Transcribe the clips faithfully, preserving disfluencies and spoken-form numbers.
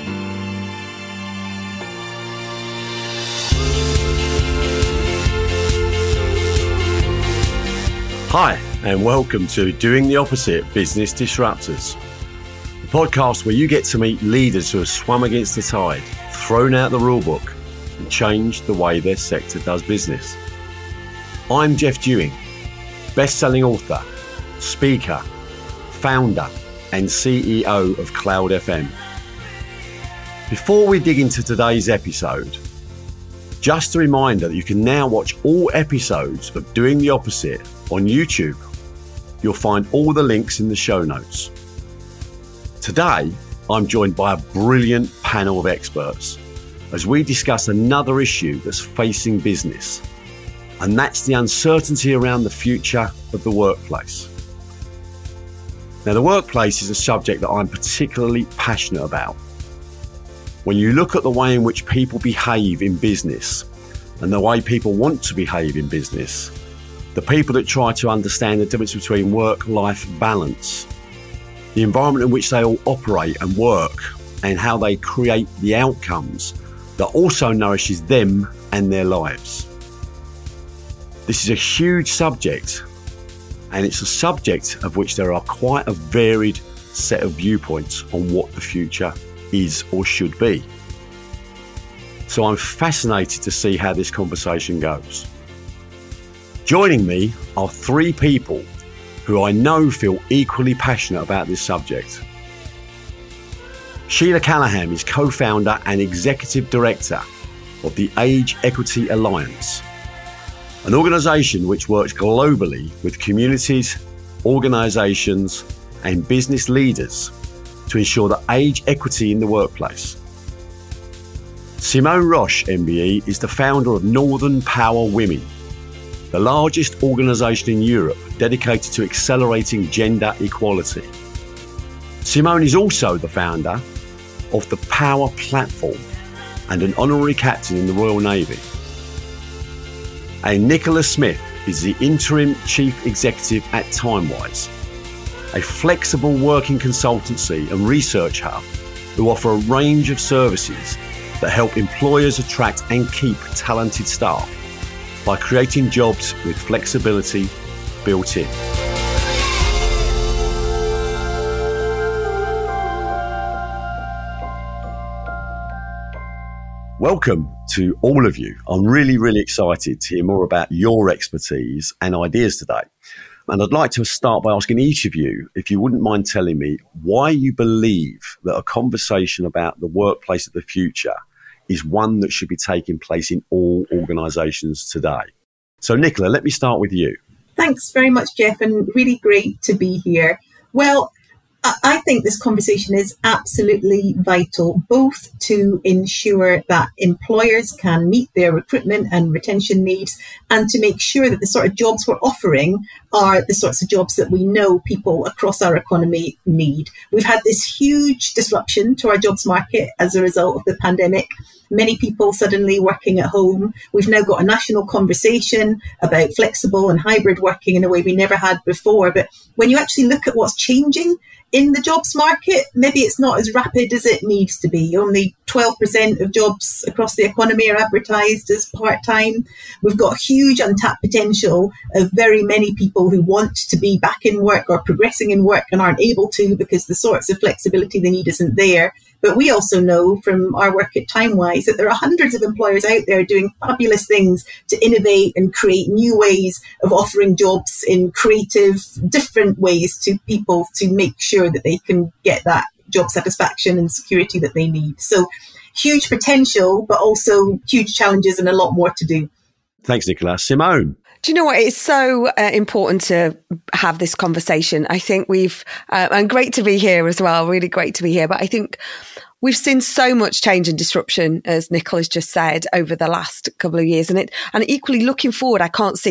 Hi, and welcome to Doing the Opposite Business Disruptors, the podcast where you get to meet leaders who have swum against the tide, thrown out the rulebook, and changed the way their sector does business. I'm Jeff Dewing, best-selling author, speaker, founder, and C E O of Cloud F M. Before we dig into today's episode, just a reminder that you can now watch all episodes of Doing the Opposite on YouTube. You'll find all the links in the show notes. Today, I'm joined by a brilliant panel of experts as we discuss another issue that's facing business, and that's the uncertainty around the future of the workplace. Now, the workplace is a subject that I'm particularly passionate about. When you look at the way in which people behave in business and the way people want to behave in business, the people that try to understand the difference between work-life balance, the environment in which they all operate and work, and how they create the outcomes that also nourishes them and their lives. This is a huge subject, and it's a subject of which there are quite a varied set of viewpoints on what the future is or should be. So I'm fascinated to see how this conversation goes. Joining me are three people who I know feel equally passionate about this subject. Sheila Callaghan is co-founder and executive director of the Age Equity Alliance, an organisation which works globally with communities, organisations and business leaders to ensure that age equity in the workplace. Simone Roche, M B E, is the founder of Northern Power Women, the largest organisation in Europe dedicated to accelerating gender equality. Simone is also the founder of the Power Platform and an honorary captain in the Royal Navy. And Nicola Smith is the interim chief executive at Timewise, a flexible working consultancy and research hub who offer a range of services that help employers attract and keep talented staff by creating jobs with flexibility built in. Welcome to all of you. I'm really, really excited to hear more about your expertise and ideas today. And I'd like to start by asking each of you, if you wouldn't mind telling me why you believe that a conversation about the workplace of the future is one that should be taking place in all organisations today. So Nicola, let me start with you. Thanks very much, Jeff, and really great to be here. Well, I think this conversation is absolutely vital, both to ensure that employers can meet their recruitment and retention needs and to make sure that the sort of jobs we're offering are the sorts of jobs that we know people across our economy need. We've had this huge disruption to our jobs market as a result of the pandemic. Many people suddenly working at home. We've now got a national conversation about flexible and hybrid working in a way we never had before. But when you actually look at what's changing in the jobs market, maybe it's not as rapid as it needs to be. Only twelve percent of jobs across the economy are advertised as part-time. We've got huge untapped potential of very many people who want to be back in work or progressing in work and aren't able to because the sorts of flexibility they need isn't there. But we also know from our work at Timewise that there are hundreds of employers out there doing fabulous things to innovate and create new ways of offering jobs in creative, different ways to people to make sure that they can get that job satisfaction and security that they need. So huge potential, but also huge challenges and a lot more to do. Thanks, Nicola. Simone? Do you know what? It's so uh, important to have this conversation. I think we've, uh, and great to be here as well, really great to be here. But I think we've seen so much change and disruption, as Nicola's just said, over the last couple of years. And it, and equally looking forward, I can't see that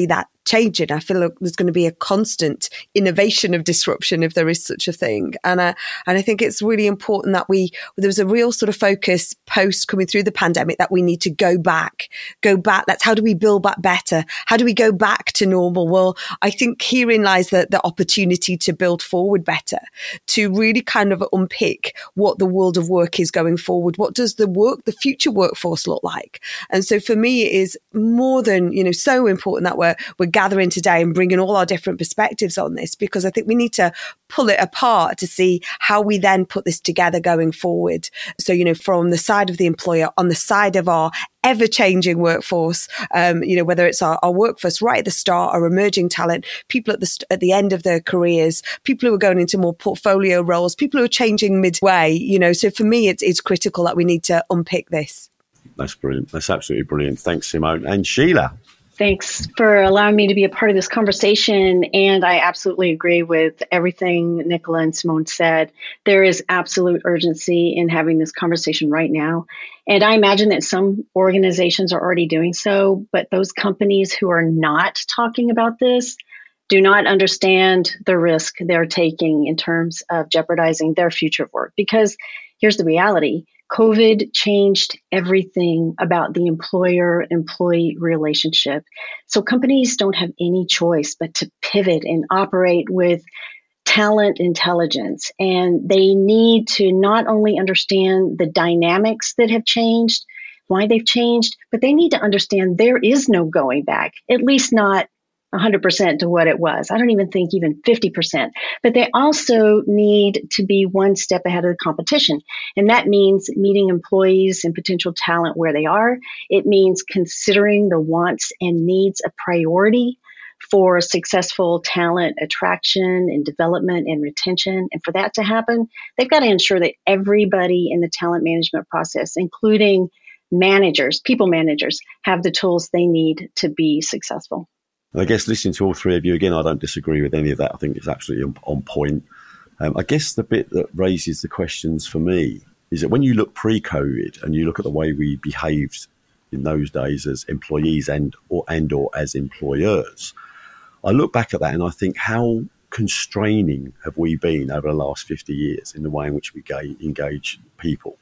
changing. I feel like there's going to be a constant innovation of disruption if there is such a thing. And uh, and I think it's really important that we, there was a real sort of focus post coming through the pandemic that we need to go back, go back. That's how do we build back better? How do we go back to normal? Well, I think herein lies the, the opportunity to build forward better, to really kind of unpick what the world of work is going forward. What does the work, the future workforce look like? And so for me, it is more than, you know, so important that we're, we're gathering today and bringing all our different perspectives on this, because I think we need to pull it apart to see how we then put this together going forward. So, you know, from the side of the employer, on the side of our ever-changing workforce, um, you know, whether it's our, our workforce right at the start, our emerging talent, people at the st- at the end of their careers, people who are going into more portfolio roles, people who are changing midway, you know. So for me, it's it's critical that we need to unpick this. That's brilliant. That's absolutely brilliant. Thanks, Simone. And Sheila. Thanks for allowing me to be a part of this conversation. And I absolutely agree with everything Nicola and Simone said. There is absolute urgency in having this conversation right now. And I imagine that some organizations are already doing so, but those companies who are not talking about this do not understand the risk they're taking in terms of jeopardizing their future of work. Because here's the reality. COVID changed everything about the employer-employee relationship. So companies don't have any choice but to pivot and operate with talent intelligence. And they need to not only understand the dynamics that have changed, why they've changed, but they need to understand there is no going back, at least not one hundred percent to what it was. I don't even think even fifty percent. But they also need to be one step ahead of the competition. And that means meeting employees and potential talent where they are. It means considering the wants and needs a priority for successful talent attraction and development and retention. And for that to happen, they've got to ensure that everybody in the talent management process, including managers, people managers, have the tools they need to be successful. I guess listening to all three of you, again, I don't disagree with any of that. I think it's absolutely on, on point. Um, I guess the bit that raises the questions for me is that when you look pre-COVID and you look at the way we behaved in those days as employees and or, and or as employers, I look back at that and I think, how constraining have we been over the last fifty years in the way in which we ga- engage people?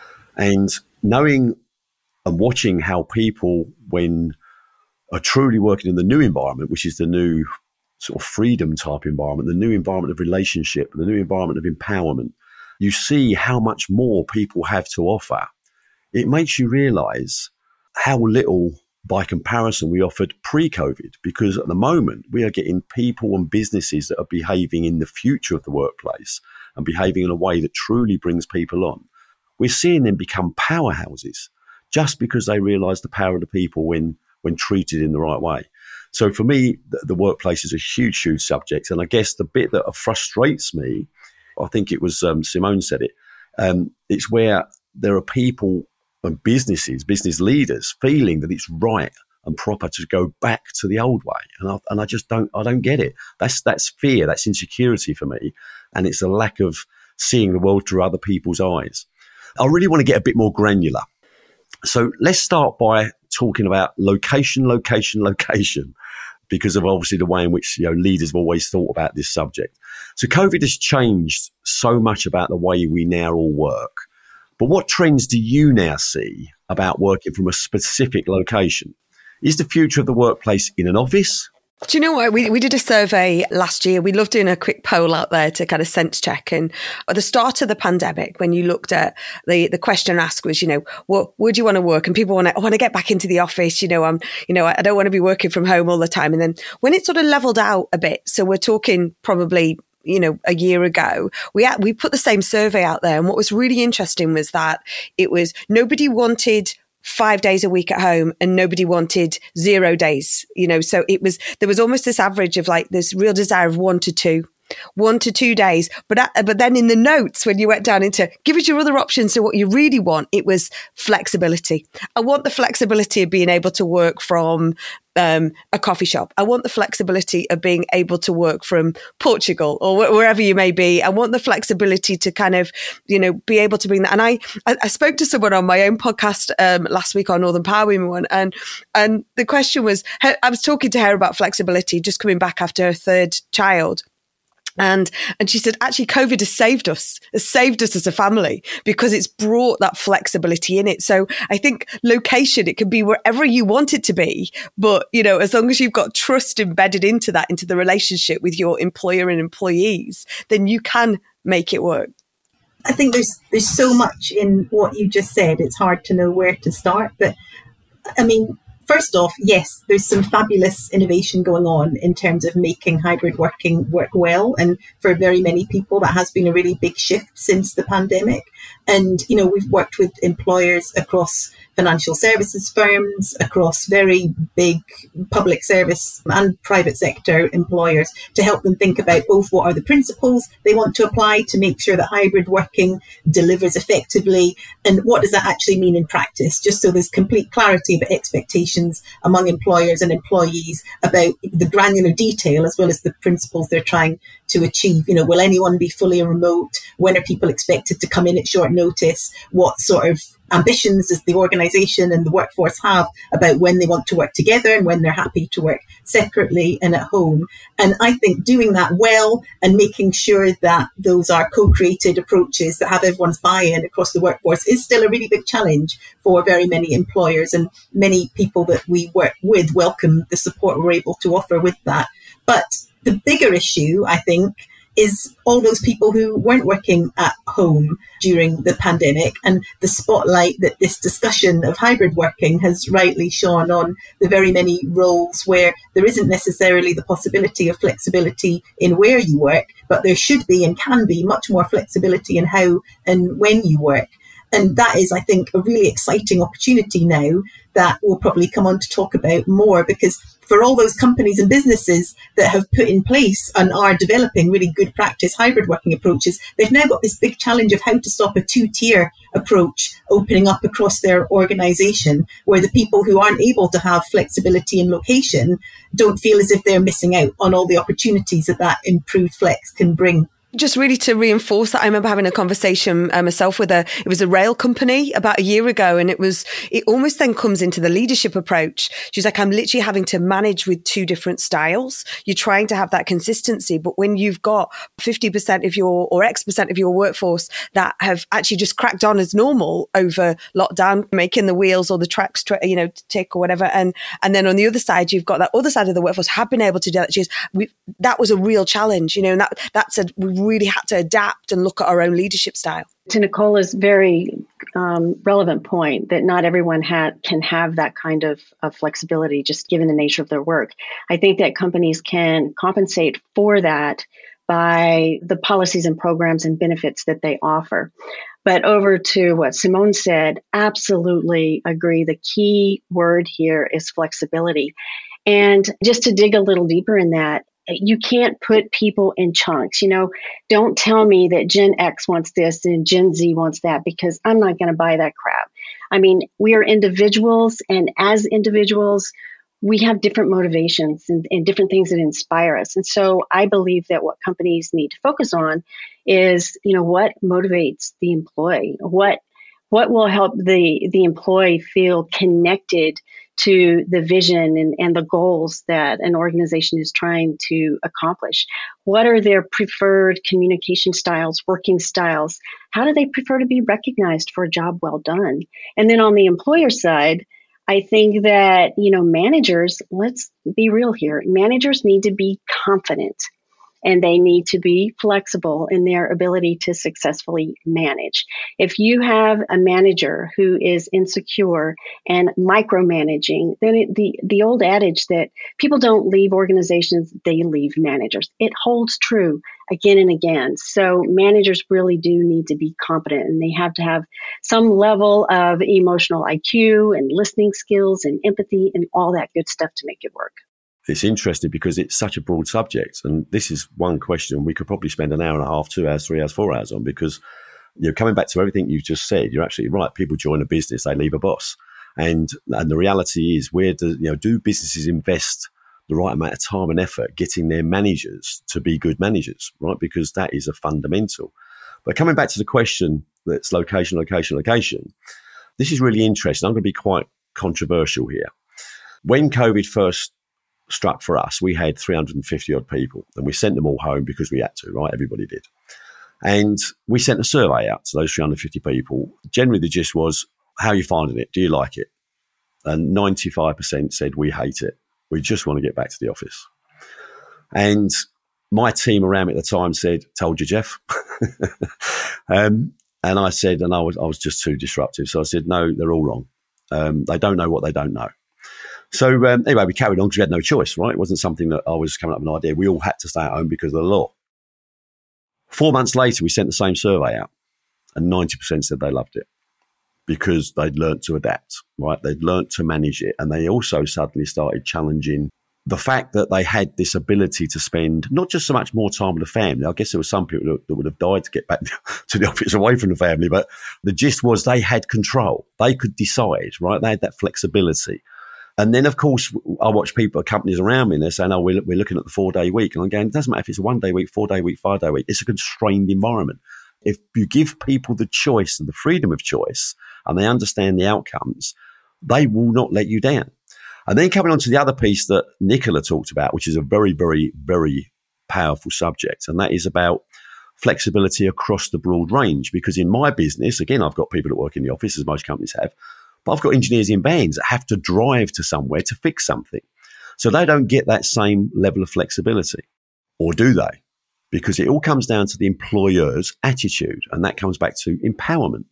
And knowing and watching how people, when are truly working in the new environment, which is the new sort of freedom type environment, the new environment of relationship, the new environment of empowerment, you see how much more people have to offer. It makes you realize how little, by comparison, we offered pre-COVID, because at the moment we are getting people and businesses that are behaving in the future of the workplace and behaving in a way that truly brings people on. We're seeing them become powerhouses just because they realize the power of the people when when treated in the right way. So for me, the, the workplace is a huge, huge subject. And I guess the bit that frustrates me, I think it was um, Simone said it, um, it's where there are people and businesses, business leaders feeling that it's right and proper to go back to the old way. And I, and I just don't, I don't get it. That's, that's fear, that's insecurity for me. And it's a lack of seeing the world through other people's eyes. I really want to get a bit more granular. So let's start by talking about location, location, location, because of obviously the way in which, you know, leaders have always thought about this subject. So COVID has changed so much about the way we now all work. But what trends do you now see about working from a specific location? Is the future of the workplace in an office? Do you know what? We we did a survey last year. We loved doing a quick poll out there to kind of sense check. And at the start of the pandemic, when you looked at the, the question asked was, you know, what, where do you want to work? And people want to, I want to get back into the office. You know, I'm, you know, I don't want to be working from home all the time. And then when it sort of leveled out a bit, so we're talking probably, you know, a year ago, we had, we put the same survey out there. And what was really interesting was that it was nobody wanted five days a week at home and nobody wanted zero days, you know, so it was, there was almost this average of like this real desire of one to two, one to two days. But, at, but then in the notes, when you went down into give us your other options to what you really want, it was flexibility. I want the flexibility of being able to work from um, a coffee shop. I want the flexibility of being able to work from Portugal or wh- wherever you may be. I want the flexibility to kind of, you know, be able to bring that. And I, I, I spoke to someone on my own podcast um, last week on Northern Power Women one, and and the question was, I was talking to her about flexibility, just coming back after her third child. And and she said, actually, COVID has saved us, has saved us as a family because it's brought that flexibility in it. So I think location, it can be wherever you want it to be. But, you know, as long as you've got trust embedded into that, into the relationship with your employer and employees, then you can make it work. I think there's there's so much in what you just said. It's hard to know where to start. But I mean, first off, yes, there's some fabulous innovation going on in terms of making hybrid working work well. And for very many people, that has been a really big shift since the pandemic. And, you know, we've worked with employers across financial services firms, across very big public service and private sector employers to help them think about both what are the principles they want to apply to make sure that hybrid working delivers effectively, and what does that actually mean in practice, just so there's complete clarity about expectations among employers and employees about the granular detail as well as the principles they're trying to achieve. You know, will anyone be fully remote? When are people expected to come in at short notice? What sort of ambitions does the organisation and the workforce have about when they want to work together and when they're happy to work separately and at home? And I think doing that well and making sure that those are co-created approaches that have everyone's buy-in across the workforce is still a really big challenge for very many employers, and many people that we work with welcome the support we're able to offer with that. But the bigger issue, I think, is all those people who weren't working at home during the pandemic, and the spotlight that this discussion of hybrid working has rightly shone on the very many roles where there isn't necessarily the possibility of flexibility in where you work, but there should be and can be much more flexibility in how and when you work. And that is, I think, a really exciting opportunity now that we'll probably come on to talk about more, because for all those companies and businesses that have put in place and are developing really good practice hybrid working approaches, they've now got this big challenge of how to stop a two-tier approach opening up across their organisation, where the people who aren't able to have flexibility in location don't feel as if they're missing out on all the opportunities that that improved flex can bring. Just really to reinforce that, I remember having a conversation uh, myself with a, it was a rail company about a year ago, and it was, it almost then comes into the leadership approach. She's like, I'm literally having to manage with two different styles. You're trying to have that consistency, but when you've got fifty percent of your, or X percent of your workforce that have actually just cracked on as normal over lockdown, making the wheels or the tracks, you know, tick or whatever. And, and then on the other side, you've got that other side of the workforce have been able to do that. She's, we, that was a real challenge, you know, and that, that's a, we really had to adapt and look at our own leadership style. To Nicola's very um, relevant point that not everyone ha- can have that kind of, of flexibility just given the nature of their work. I think that companies can compensate for that by the policies and programs and benefits that they offer. But over to what Simone said, absolutely agree. The key word here is flexibility. And just to dig a little deeper in that, you can't put people in chunks. You know, don't tell me that Gen X wants this and Gen Z wants that, because I'm not going to buy that crap. I mean, we are individuals, and as individuals, we have different motivations and, and different things that inspire us. And so I believe that what companies need to focus on is, you know, what motivates the employee? What what will help the, the employee feel connected to the vision and, and the goals that an organization is trying to accomplish? What are their preferred communication styles, working styles? How do they prefer to be recognized for a job well done? And then on the employer side, I think that, you know, managers, let's be real here, managers need to be confident, and they need to be flexible in their ability to successfully manage. If you have a manager who is insecure and micromanaging, then it, the, the old adage that people don't leave organizations, they leave managers, it holds true again and again. So managers really do need to be competent, and they have to have some level of emotional I Q and listening skills and empathy and all that good stuff to make it work. It's interesting because it's such a broad subject. And this is one question we could probably spend an hour and a half, two hours, three hours, four hours on, because, you know, coming back to everything you've just said, you're absolutely right. People join a business, they leave a boss. And and the reality is, where do you know do businesses invest the right amount of time and effort getting their managers to be good managers, right? Because that is a fundamental. But coming back to the question that's location, location, location, this is really interesting. I'm going to be quite controversial here. When COVID first struck for us, we had three hundred fifty odd people, and we sent them all home because we had to, right? Everybody did. And we sent a survey out to those three hundred fifty people. Generally, the gist was, how are you finding it? Do you like it? And ninety-five percent said, we hate it. We just want to get back to the office. And my team around me at the time said, told you, Jeff. um, and I said, and I was, I was just too disruptive. So I said, no, they're all wrong. Um, they don't know what they don't know. So um, anyway, we carried on because we had no choice, right? It wasn't something that I was coming up with an idea. We all had to stay at home because of the law. Four months later, we sent the same survey out, and ninety percent said they loved it because they'd learnt to adapt, right? They'd learnt to manage it. And they also suddenly started challenging the fact that they had this ability to spend not just so much more time with the family. I guess there were some people that would have died to get back to the office away from the family, but the gist was they had control. They could decide, right? They had that flexibility. And then, of course, I watch people, companies around me, and they're saying, oh, we're, we're looking at the four-day week. And I'm going, it doesn't matter if it's a one-day week, four-day week, five-day week. It's a constrained environment. If you give people the choice and the freedom of choice, and they understand the outcomes, they will not let you down. And then coming on to the other piece that Nicola talked about, which is a very, very, very powerful subject, and that is about flexibility across the broad range. Because in my business, again, I've got people that work in the office, as most companies have, but I've got engineers in vans that have to drive to somewhere to fix something. So they don't get that same level of flexibility. Or do they? Because it all comes down to the employer's attitude, and that comes back to empowerment.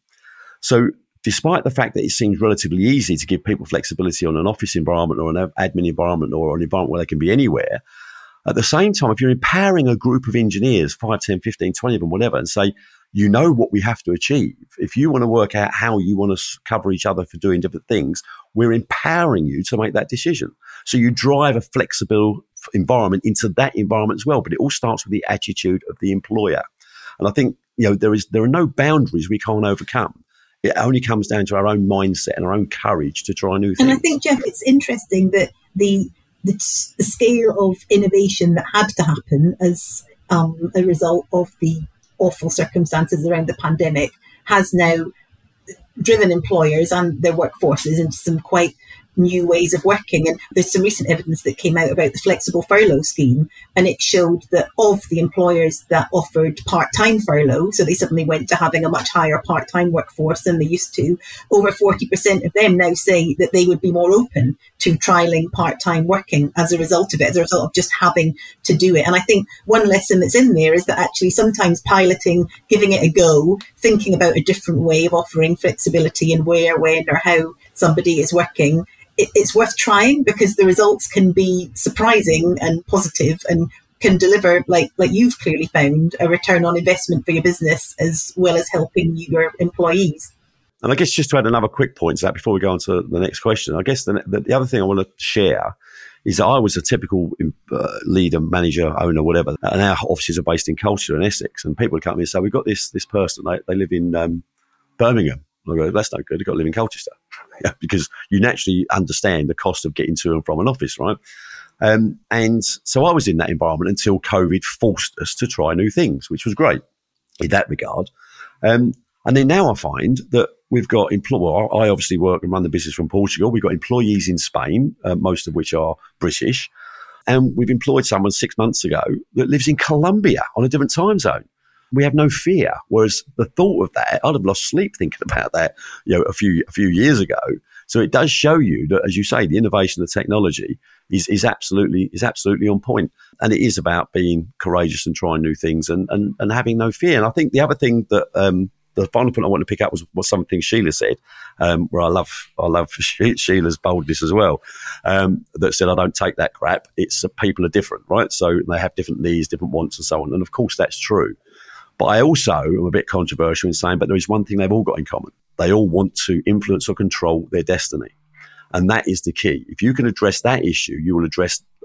So despite the fact that it seems relatively easy to give people flexibility on an office environment or an admin environment or an environment where they can be anywhere, at the same time, if you're empowering a group of engineers, five, ten, fifteen, twenty of them, whatever, and say, you know what we have to achieve. If you want to work out how you want to cover each other for doing different things, we're empowering you to make that decision. So you drive a flexible environment into that environment as well. But it all starts with the attitude of the employer. And I think, you know, there is there are no boundaries we can't overcome. It only comes down to our own mindset and our own courage to try new things. And I think, Jeff, it's interesting that the the, the scale of innovation that had to happen as um, a result of the awful circumstances around the pandemic has now driven employers and their workforces into some quite new ways of working. And there's some recent evidence that came out about the flexible furlough scheme, and it showed that of the employers that offered part-time furlough, so they suddenly went to having a much higher part-time workforce than they used to, over forty percent of them now say that they would be more open to trialing part-time working as a result of it, as a result of just having to do it. And I think one lesson that's in there is that actually sometimes piloting, giving it a go, thinking about a different way of offering flexibility in where, when, or how somebody is working, it's worth trying because the results can be surprising and positive and can deliver, like like you've clearly found, a return on investment for your business as well as helping your employees. And I guess just to add another quick point to that before we go on to the next question, I guess the, the, the other thing I want to share is that I was a typical uh, leader, manager, owner, whatever, and our offices are based in Colchester and Essex, and people would come to me and say, we've got this this person, they, they live in um, Birmingham. I go, that's no good, you've got to live in Colchester. Yeah, because you naturally understand the cost of getting to and from an office, right? Um, and so I was in that environment until COVID forced us to try new things, which was great in that regard. Um, and then now I find that we've got employees. Well, I obviously work and run the business from Portugal. We've got employees in Spain, uh, most of which are British. And we've employed someone six months ago that lives in Colombia on a different time zone. We have no fear. Whereas the thought of that, I'd have lost sleep thinking about that, you know, a few a few years ago. So it does show you that, as you say, the innovation, the technology is is absolutely is absolutely on point. And it is about being courageous and trying new things and and, and having no fear. And I think the other thing that um, the final point I want to pick up was, was something Sheila said, um, where I love I love Sheila's boldness as well. Um, that said, I don't take that crap. It's uh, people are different, right? So they have different needs, different wants, and so on. And of course, that's true. But I also am a bit controversial in saying, but there is one thing they've all got in common. They all want to influence or control their destiny. And that is the key. If you can address that issue, you will address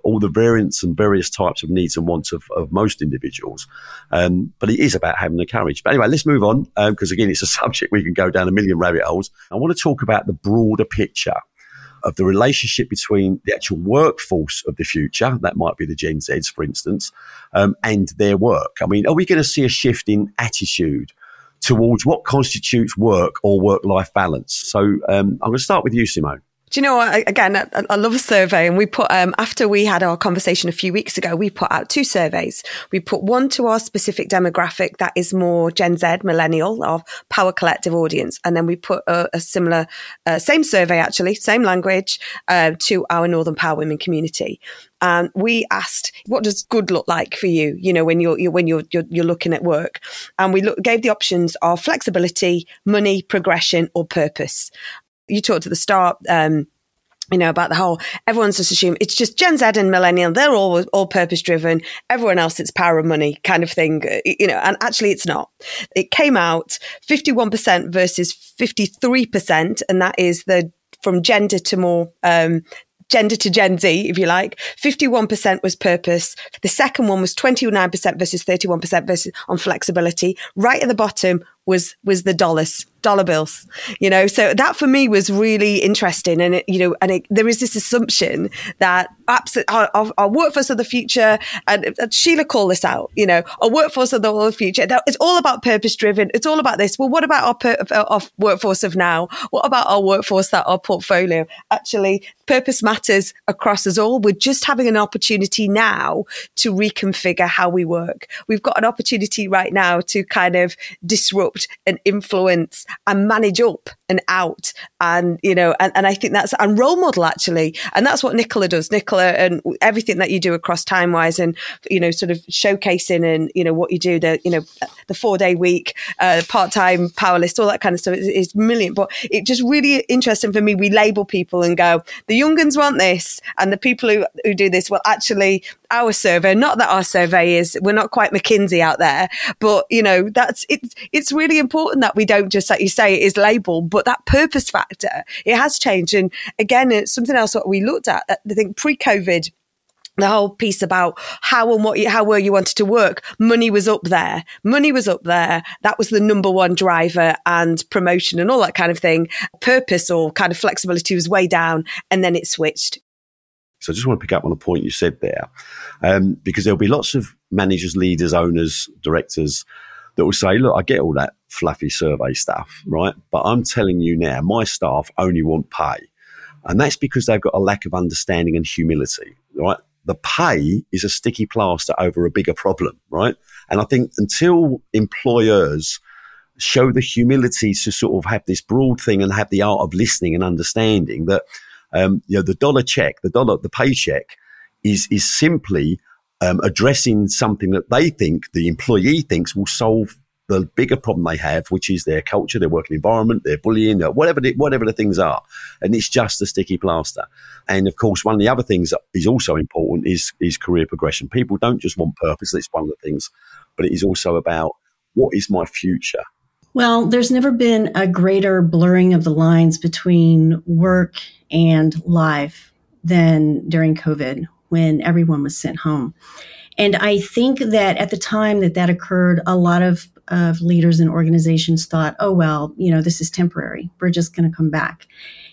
all the variants and various types of needs and wants of, of most individuals. Um, but it is about having the courage. But anyway, let's move on, because um, again, it's a subject we can go down a million rabbit holes. I want to talk about the broader picture of the relationship between the actual workforce of the future, that might be the Gen Zs, for instance, um, and their work. I mean, are we going to see a shift in attitude towards what constitutes work or work-life balance? So um, I'm going to start with you, Simone. Do you know what? Again, I, I love a survey, and we put, um, after we had our conversation a few weeks ago, we put out two surveys. We put one to our specific demographic that is more Gen Z, millennial, our Power Collective audience. And then we put a, a similar, uh, same survey actually, same language, uh, to our Northern Power Women community. And we asked, what does good look like for you? You know, when you're, you're when you're, you're you're looking at work, and we look, gave the options of flexibility, money, progression, or purpose. You talked at the start, um, you know, about the whole, everyone's just assumed it's just Gen Z and millennial. They're all, all purpose driven. Everyone else, it's power of money kind of thing, you know, and actually it's not. It came out fifty-one percent versus fifty-three percent. And that is the, from gender to more, um, gender to Gen Z, if you like. fifty-one percent was purpose. The second one was twenty-nine percent versus thirty-one percent versus on flexibility. Right at the bottom was, was the dollars, dollar bills, you know, so that for me was really interesting. And, it, you know, and it, there is this assumption that absolutely our, our, our workforce of the future, and, and Sheila called this out, you know, our workforce of the future, it's all about purpose driven. It's all about this. Well, what about our, per, our workforce of now? What about our workforce, that our portfolio? Actually, purpose matters across us all. We're just having an opportunity now to reconfigure how we work. We've got an opportunity right now to kind of disrupt and influence and manage up and out. And, you know, and, and I think that's, and role model actually. And that's what Nicola does. Nicola and everything that you do across Timewise, and, you know, sort of showcasing and, you know, what you do, the, you know, the four day week, uh, part-time power list, all that kind of stuff is, is brilliant. But it just really interesting for me. We label people and go, the young uns want this, and the people who, who do this, well, actually our survey, not that our survey is, we're not quite McKinsey out there, but, you know, that's, it's, it's really important that we don't just, like you say, it is labeled, but that purpose factor, it has changed. And again, it's something else what we looked at, I think pre-COVID, the whole piece about how and what, you, how well you wanted to work. Money was up there. Money was up there. That was the number one driver, and promotion and all that kind of thing. Purpose or kind of flexibility was way down, and then it switched. So I just want to pick up on a point you said there, um, because there'll be lots of managers, leaders, owners, directors that will say, look, I get all that fluffy survey stuff, right? But I'm telling you now, my staff only want pay. And that's because they've got a lack of understanding and humility, right? The pay is a sticky plaster over a bigger problem, right? And I think until employers show the humility to sort of have this broad thing and have the art of listening and understanding that, um, you know, the dollar check, the dollar, the paycheck is, is simply um, addressing something that they think, the employee thinks will solve the bigger problem they have, which is their culture, their working environment, their bullying, whatever the, whatever the things are. And it's just a sticky plaster. And of course, one of the other things that is also important is, is career progression. People don't just want purpose. That's one of the things, but it is also about what is my future? Well, there's never been a greater blurring of the lines between work and life than during COVID, when everyone was sent home. And I think that at the time that that occurred, a lot of, of leaders and organizations thought, oh, well, you know, this is temporary. We're just going to come back.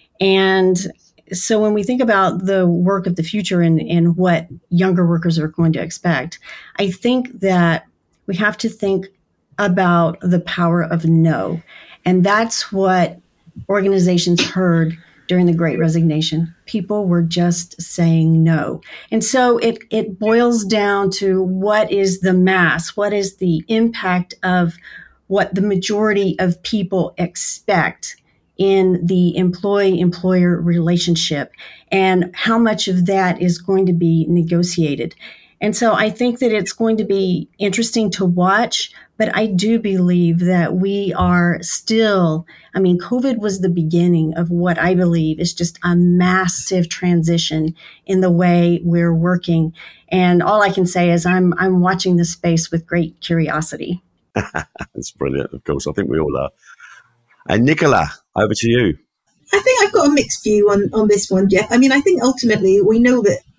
And so when we think about the work of the future and, and what younger workers are going to expect, I think that we have to think about the power of no. And that's what organizations heard during the Great Resignation. People were just saying no. And so it, it boils down to what is the mass, what is the impact of what the majority of people expect in the employee-employer relationship, and how much of that is going to be negotiated. And so I think that it's going to be interesting to watch, but I do believe that we are still, I mean, COVID was the beginning of what I believe is just a massive transition in the way we're working. And all I can say is I'm I'm watching this space with great curiosity. That's brilliant, of course. I think we all are. And Nicola, over to you. I think I've got a mixed view on, on this one, Jeff. I mean, I think ultimately we know that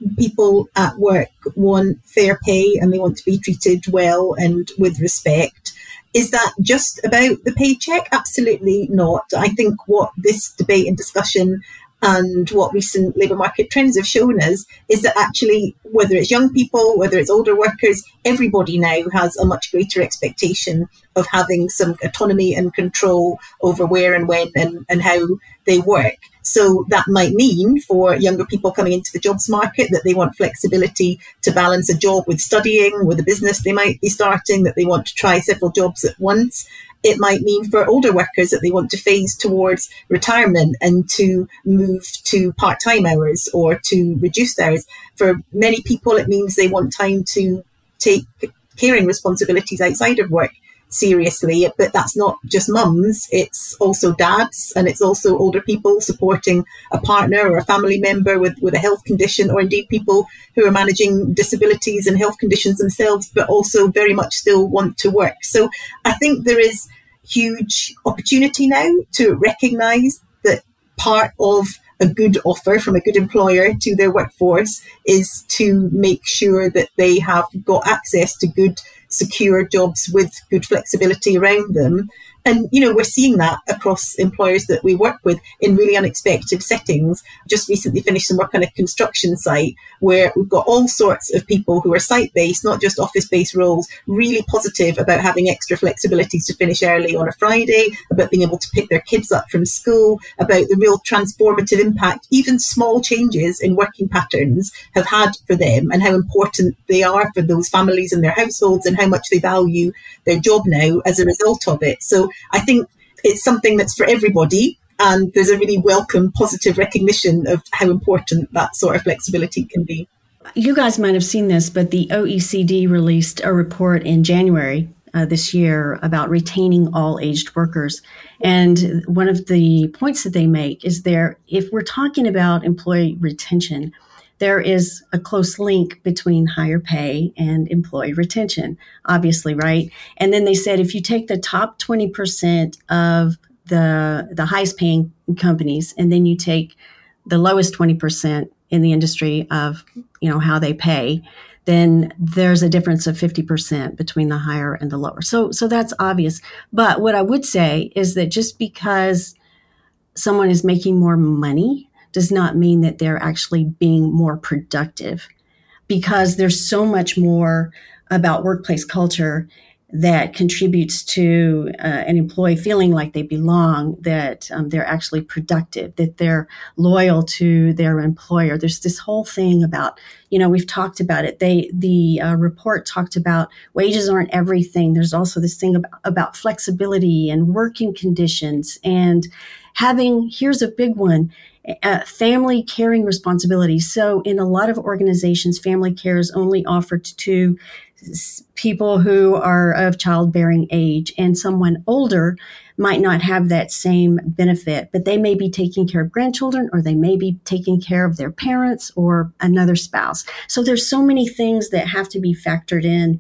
people at work want fair pay and they want to be treated well and with respect. Is that just about the paycheck? Absolutely not. I think what this debate and discussion and what recent labour market trends have shown us is that actually, whether it's young people, whether it's older workers, everybody now has a much greater expectation of having some autonomy and control over where and when and, and how they work. So that might mean for younger people coming into the jobs market that they want flexibility to balance a job with studying, with a business they might be starting, that they want to try several jobs at once. It might mean for older workers that they want to phase towards retirement and to move to part-time hours or to reduced hours. For many people, it means they want time to take caring responsibilities outside of work seriously, but that's not just mums, it's also dads, and it's also older people supporting a partner or a family member with, with a health condition, or indeed people who are managing disabilities and health conditions themselves, but also very much still want to work. So I think there is huge opportunity now to recognise that part of a good offer from a good employer to their workforce is to make sure that they have got access to good, secure jobs with good flexibility around them. And, you know, we're seeing that across employers that we work with in really unexpected settings. Just recently finished some work on a construction site where we've got all sorts of people who are site-based, not just office-based roles, really positive about having extra flexibilities to finish early on a Friday, about being able to pick their kids up from school, about the real transformative impact even small changes in working patterns have had for them and how important they are for those families and their households and how much they value their job now as a result of it. So I think it's something that's for everybody, and there's a really welcome, positive recognition of how important that sort of flexibility can be. You guys might have seen this, but the O E C D released a report in January uh, this year about retaining all aged workers. And one of the points that they make is there, if we're talking about employee retention, there is a close link between higher pay and employee retention, obviously, right? And then they said if you take the top twenty percent of the the highest paying companies, and then you take the lowest twenty percent in the industry of, you know, how they pay, then there's a difference of fifty percent between the higher and the lower. So, so that's obvious. But what I would say is that just because someone is making more money does not mean that they're actually being more productive, because there's so much more about workplace culture that contributes to uh, an employee feeling like they belong, that um, they're actually productive, that they're loyal to their employer. There's this whole thing about, you know, we've talked about it. They, the uh, report talked about wages aren't everything. There's also this thing about, about flexibility and working conditions and having, here's a big one, Uh, family caring responsibilities. So in a lot of organizations, family care is only offered to s- people who are of childbearing age, and someone older might not have that same benefit, but they may be taking care of grandchildren, or they may be taking care of their parents or another spouse. So there's so many things that have to be factored in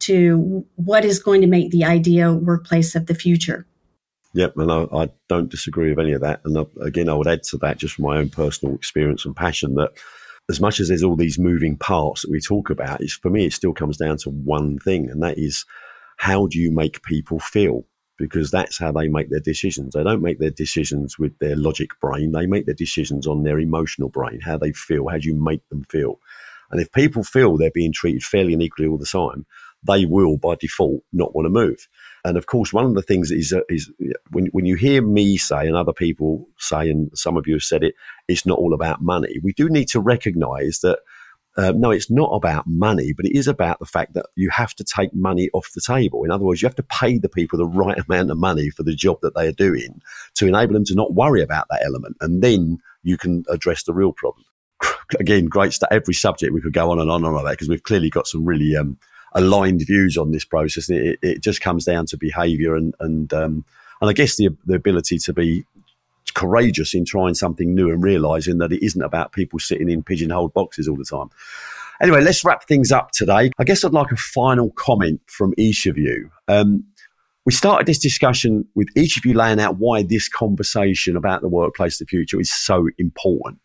to what is going to make the ideal workplace of the future. Yep, and I, I don't disagree with any of that. And I, again, I would add to that, just from my own personal experience and passion, that as much as there's all these moving parts that we talk about, it's, for me, it still comes down to one thing, and that is, how do you make people feel? Because that's how they make their decisions. They don't make their decisions with their logic brain. They make their decisions on their emotional brain, how they feel, how do you make them feel? And if people feel they're being treated fairly and equally all the time, they will, by default, not want to move. And of course, one of the things is, uh, is when, when you hear me say, and other people say, and some of you have said it, it's not all about money. We do need to recognise that, uh, no, it's not about money, but it is about the fact that you have to take money off the table. In other words, you have to pay the people the right amount of money for the job that they are doing to enable them to not worry about that element. And then you can address the real problem. Again, great stuff. Every subject we could go on and on and on about, because we've clearly got some really um, aligned views on this process. It, it just comes down to behaviour and and um, and I guess the the ability to be courageous in trying something new and realising that it isn't about people sitting in pigeonholed boxes all the time. Anyway, let's wrap things up today. I guess I'd like a final comment from each of you. Um, we started this discussion with each of you laying out why this conversation about the workplace of the future is so important.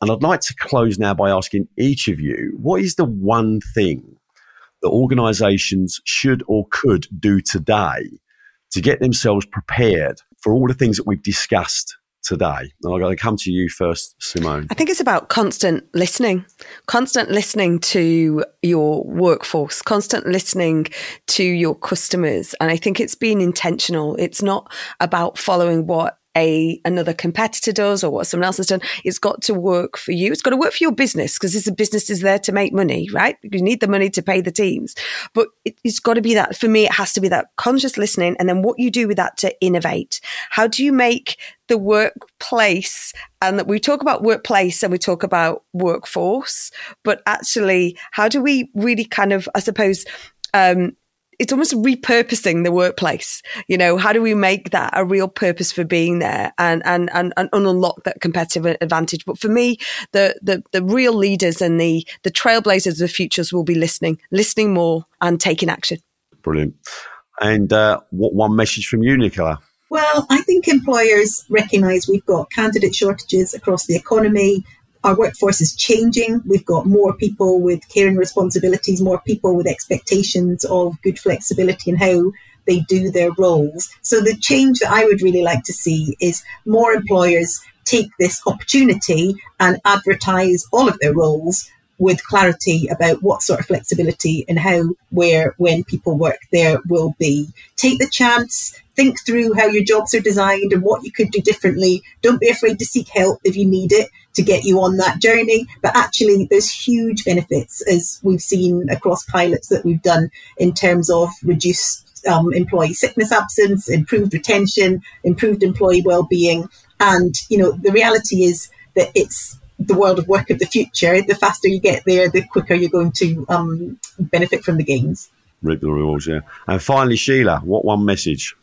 And I'd like to close now by asking each of you, what is the one thing that organisations should or could do today to get themselves prepared for all the things that we've discussed today? And I'm going to come to you first, Simone. I think it's about constant listening, constant listening to your workforce, constant listening to your customers. And I think it's being intentional. It's not about following what a another competitor does or what someone else has done. It's got to work for you. It's got to work for your business, because this business is there to make money, right? You need the money to pay the teams. But it, it's got to be that, for me, it has to be that conscious listening. And then what you do with that to innovate. How do you make the workplace, and that we talk about workplace and we talk about workforce, but actually, how do we really kind of, I suppose, um, it's almost repurposing the workplace. You know, how do we make that a real purpose for being there and, and, and, and unlock that competitive advantage? But for me, the, the, the real leaders and the, the trailblazers of the futures will be listening, listening more and taking action. Brilliant. And uh, what one message from you, Nicola? Well, I think employers recognise we've got candidate shortages across the economy. Our workforce is changing. We've got more people with caring responsibilities, more people with expectations of good flexibility in how they do their roles. So the change that I would really like to see is more employers take this opportunity and advertise all of their roles with clarity about what sort of flexibility and how, where, when people work there will be. Take the chance, think through how your jobs are designed and what you could do differently. Don't be afraid to seek help if you need it to get you on that journey. But actually, there's huge benefits, as we've seen across pilots that we've done, in terms of reduced um, employee sickness absence, improved retention, improved employee well-being. And, you know, the reality is that it's the world of work of the future. The faster you get there, the quicker you're going to um, benefit from the gains. Reap the rewards, yeah. And finally, Sheila, what one message?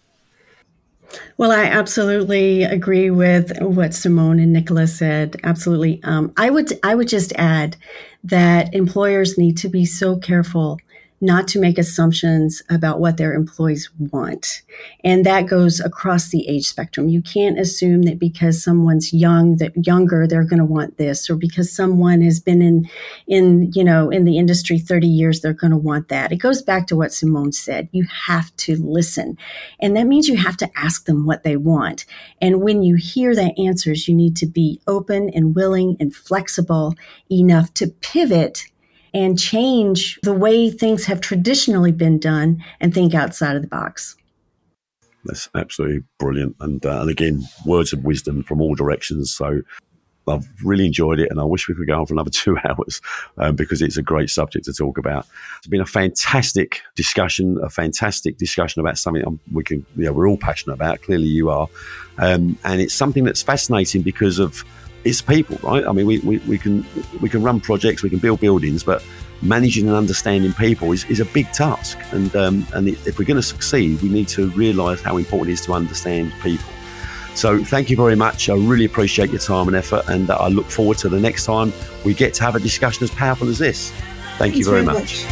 Well, I absolutely agree with what Simone and Nicola said. Absolutely. Um, I would I would just add that employers need to be so careful not to make assumptions about what their employees want. And that goes across the age spectrum. You can't assume that because someone's young, that younger, they're going to want this, or because someone has been in, in, you know, in the industry thirty years, they're going to want that. It goes back to what Simone said. You have to listen. And that means you have to ask them what they want. And when you hear the answers, you need to be open and willing and flexible enough to pivot and change the way things have traditionally been done and think outside of the box. That's absolutely brilliant. And, uh, and again, words of wisdom from all directions. So I've really enjoyed it, and I wish we could go on for another two hours um, because it's a great subject to talk about. It's been a fantastic discussion, a fantastic discussion about something I'm, we can, you know, we're all passionate about. Clearly you are. Um, and it's something that's fascinating because of it's people, right? I mean, we, we, we can we can run projects, we can build buildings, but managing and understanding people is, is a big task. And um, and if we're going to succeed, we need to realise how important it is to understand people. So thank you very much. I really appreciate your time and effort, and uh, I look forward to the next time we get to have a discussion as powerful as this. Thank Thanks you very, very much. much.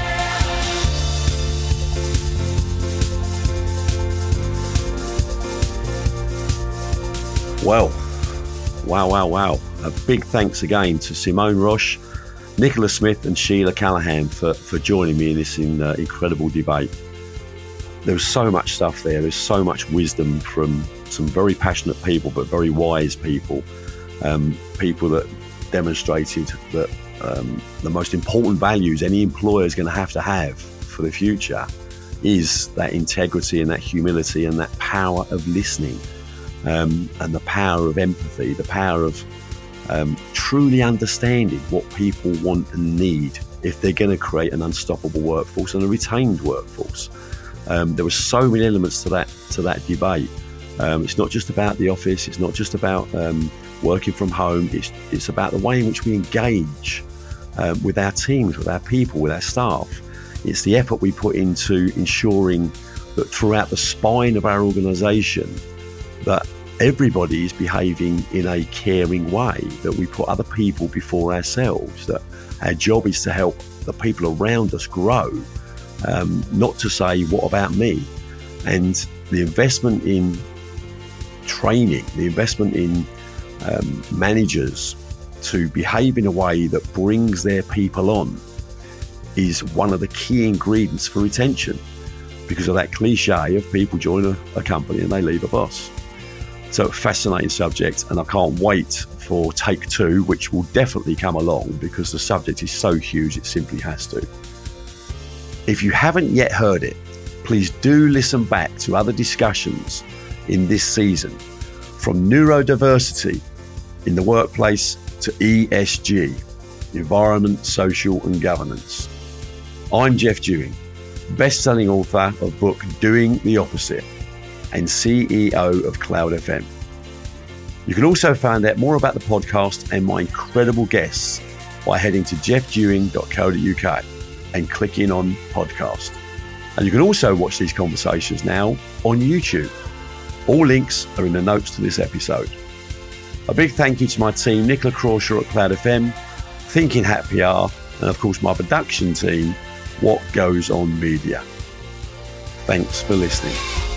Well, wow, wow, wow. A big thanks again to Simone Roche, Nicola Smith and Sheila Callaghan for, for joining me in this in, uh, incredible debate. There was so much stuff there. There's so much wisdom from some very passionate people, but very wise people, um, people that demonstrated that um, the most important values any employer is going to have to have for the future is that integrity and that humility and that power of listening. Um, and the power of empathy, the power of um, truly understanding what people want and need if they're going to create an unstoppable workforce and a retained workforce. Um, there were so many elements to that to that debate. Um, it's not just about the office. It's not just about um, working from home. It's it's about the way in which we engage um, with our teams, with our people, with our staff. It's the effort we put into ensuring that throughout the spine of our organisation, that everybody is behaving in a caring way, that we put other people before ourselves, that our job is to help the people around us grow, um, not to say, what about me? And the investment in training, the investment in um, managers to behave in a way that brings their people on is one of the key ingredients for retention, because of that cliche of people join a, a company and they leave a boss. So, a fascinating subject, and I can't wait for take two, which will definitely come along because the subject is so huge it simply has to. If you haven't yet heard it, please do listen back to other discussions in this season, from neurodiversity in the workplace to E S G, environment, social and governance. I'm Jeff Dewing, best-selling author of book Doing the Opposite and C E O of Cloud F M. You can also find out more about the podcast and my incredible guests by heading to jeff dewing dot co dot uk and clicking on podcast. And you can also watch these conversations now on YouTube. All links are in the notes to this episode. A big thank you to my team, Nicola Crawshaw at Cloud F M, Thinking Hat P R, and of course my production team, What Goes On Media. Thanks for listening.